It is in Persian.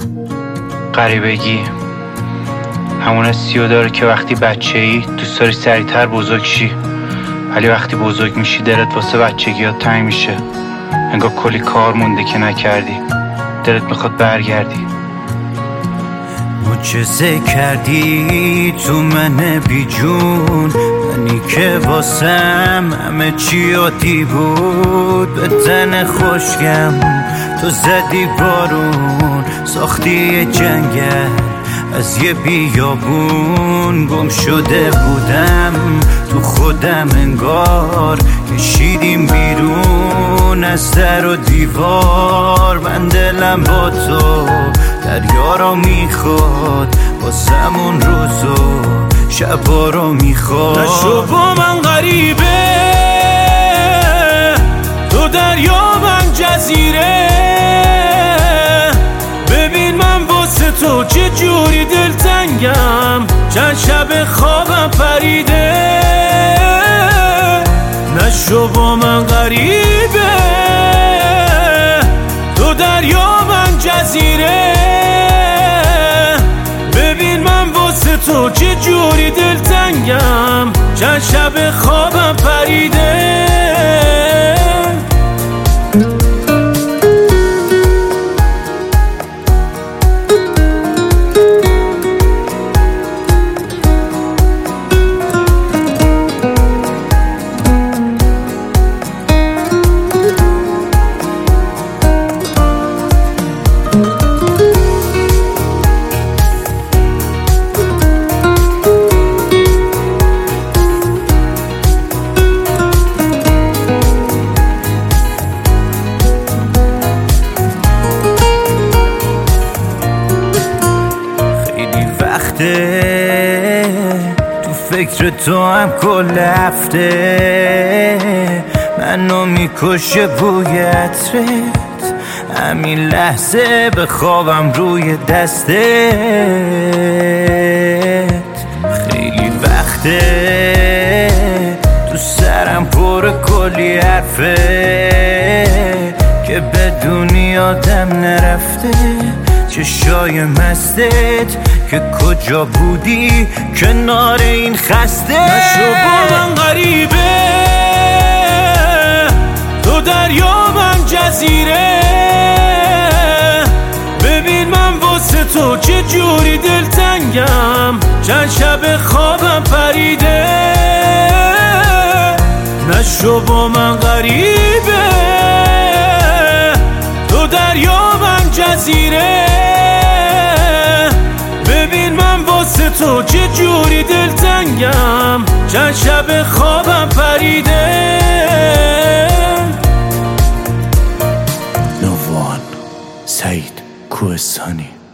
غریبگی همون حسیو داره که وقتی بچه‌ای دوست داری سریعتر بزرگ شی، ولی وقتی بزرگ میشی دلت واسه بچگیات تنگ میشه. انگار کلی کار مونده که نکردی، دلت میخواد برگردی. معجزه کردی تو من بی جون، منی که واسم همه چی عادی بود. به تن خوشگم تو زدی بارون، ساختی یه جنگل از یه بیابون. گم شده بودم تو خودم، انگار کشیدیم بیرون از در و دیوار. من دلم با تو دریا رو میخواد، واسمون روز و شبا رو میخواد. نشو با من غریبه، تو دریا من جزیره. ببین من واسه تو چه جوری دلتنگم، چند شب خوابم پریده. نشو با من غریبه، تو دریا من جزیره. ببین من واسه تو چه جوری دلتنگم، چند شب خوابم پریده. تو فکر تو هم کل هفته، منو میکشه بوی عطرت. همین لحظه به خوابم روی دستت. خیلی وقته تو سرم پر کلی حرفه که بدونی آدم نرفته. چشای مستت که کجا بودی کنار این خسته. نشو با من غریبه، تو دریا من جزیره. ببین من واسه تو چه جوری دلتنگم، چند شب خوابم پریده. نشو با من غریبه، تو دریا من جزیره. ببین من واسه تو چه جوری دلتنگم، چند شب خوابم پریده. نوان سعید کوهستانی.